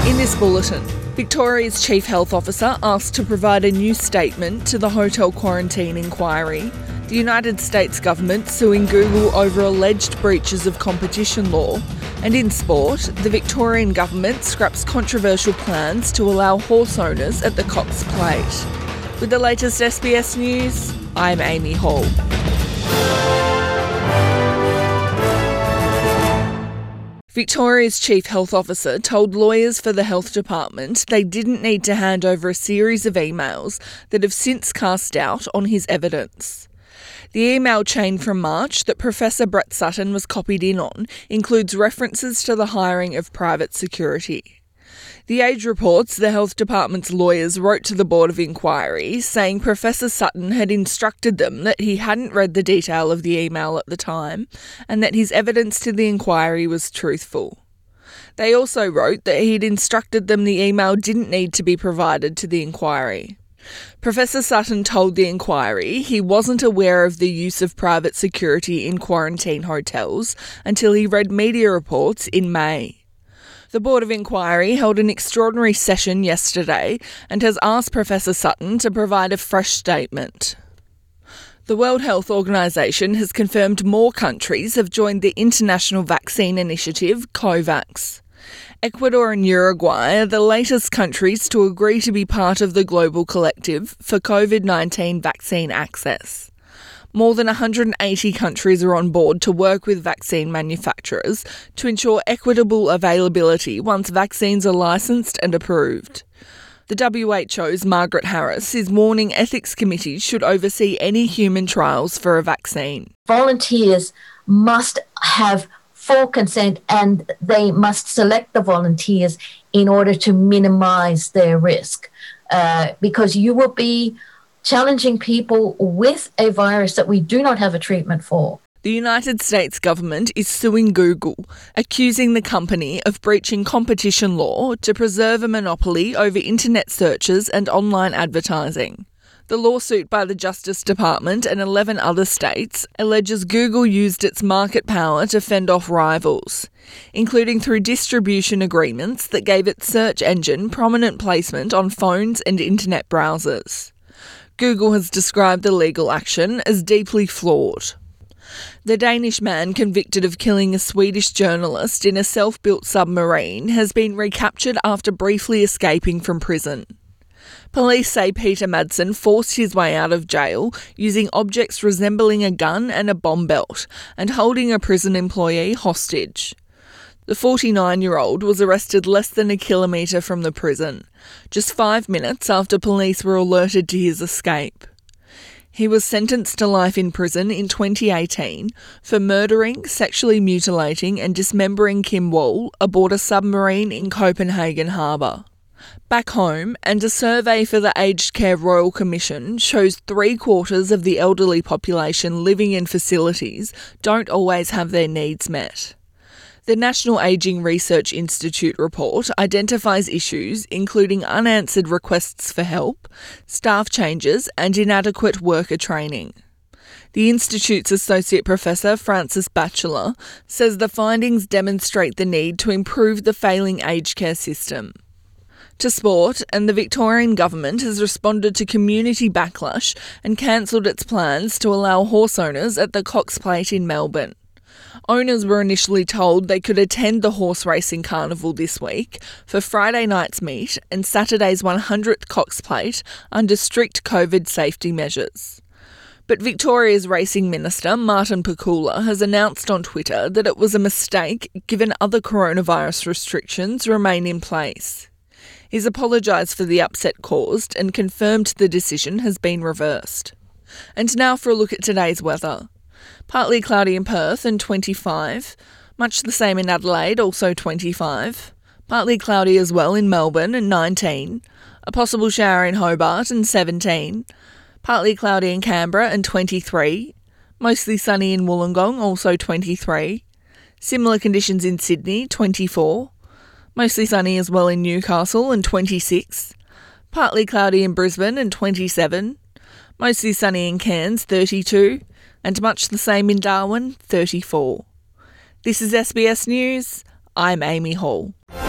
In this bulletin, Victoria's Chief Health Officer asked to provide a new statement to the hotel quarantine inquiry. The United States government suing Google over alleged breaches of competition law. And in sport, the Victorian government scraps controversial plans to allow horse owners at the Cox Plate. With the latest SBS News, I'm Amy Hall. Victoria's Chief Health Officer told lawyers for the Health Department they didn't need to hand over a series of emails that have since cast doubt on his evidence. The email chain from March that Professor Brett Sutton was copied in on includes references to the hiring of private security. The Age reports the Health Department's lawyers wrote to the Board of Inquiry saying Professor Sutton had instructed them that he hadn't read the detail of the email at the time and that his evidence to the inquiry was truthful. They also wrote that he'd instructed them the email didn't need to be provided to the inquiry. Professor Sutton told the inquiry he wasn't aware of the use of private security in quarantine hotels until he read media reports in May. The Board of Inquiry held an extraordinary session yesterday and has asked Professor Sutton to provide a fresh statement. The World Health Organization has confirmed more countries have joined the International Vaccine Initiative, COVAX. Ecuador and Uruguay are the latest countries to agree to be part of the global collective for COVID-19 vaccine access. More than 180 countries are on board to work with vaccine manufacturers to ensure equitable availability once vaccines are licensed and approved. The WHO's Margaret Harris is warning ethics committees should oversee any human trials for a vaccine. Volunteers must have full consent and they must select the volunteers in order to minimise their risk because you will be challenging people with a virus that we do not have a treatment for. The United States government is suing Google, accusing the company of breaching competition law to preserve a monopoly over internet searches and online advertising. The lawsuit by the Justice Department and 11 other states alleges Google used its market power to fend off rivals, including through distribution agreements that gave its search engine prominent placement on phones and internet browsers. Google has described the legal action as deeply flawed. The Danish man convicted of killing a Swedish journalist in a self-built submarine has been recaptured after briefly escaping from prison. Police say Peter Madsen forced his way out of jail using objects resembling a gun and a bomb belt and holding a prison employee hostage. The 49-year-old was arrested less than a kilometre from the prison, just 5 minutes after police were alerted to his escape. He was sentenced to life in prison in 2018 for murdering, sexually mutilating and dismembering Kim Wall aboard a submarine in Copenhagen Harbour. Back home, and a survey for the Aged Care Royal Commission shows 3/4 of the elderly population living in facilities don't always have their needs met. The National Ageing Research Institute report identifies issues including unanswered requests for help, staff changes and inadequate worker training. The Institute's Associate Professor Francis Batchelor says the findings demonstrate the need to improve the failing aged care system. To sport, and the Victorian government has responded to community backlash and cancelled its plans to allow horse owners at the Cox Plate in Melbourne. Owners were initially told they could attend the horse racing carnival this week for Friday night's meet and Saturday's 100th Cox Plate under strict COVID safety measures. But Victoria's racing minister, Martin Pakula, has announced on Twitter that it was a mistake given other coronavirus restrictions remain in place. He's apologised for the upset caused and confirmed the decision has been reversed. And now for a look at today's weather. Partly cloudy in Perth and 25, much the same in Adelaide, also 25, partly cloudy as well in Melbourne and 19, a possible shower in Hobart and 17, partly cloudy in Canberra and 23, mostly sunny in Wollongong, also 23, similar conditions in Sydney, 24, mostly sunny as well in Newcastle and 26, partly cloudy in Brisbane and 27, mostly sunny in Cairns, 32, and much the same in Darwin, 34. This is SBS News. I'm Amy Hall.